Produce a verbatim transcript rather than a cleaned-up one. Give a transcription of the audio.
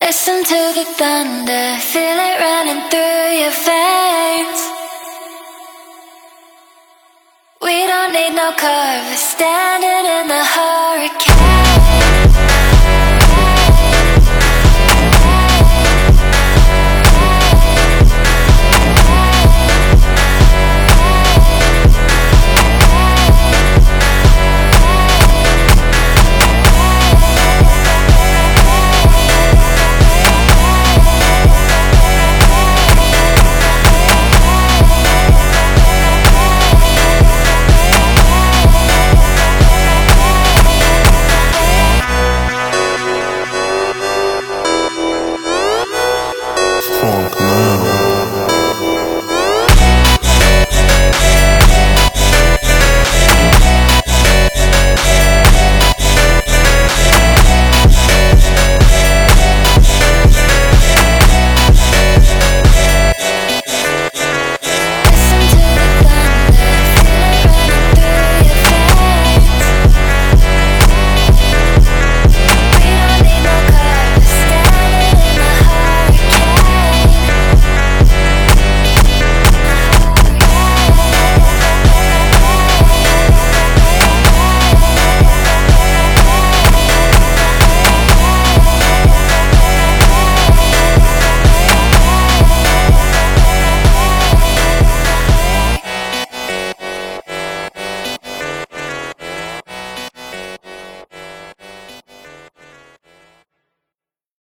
Listen to the thunder, feel it running through your veins. We don't need no cover, standing in the hurricane.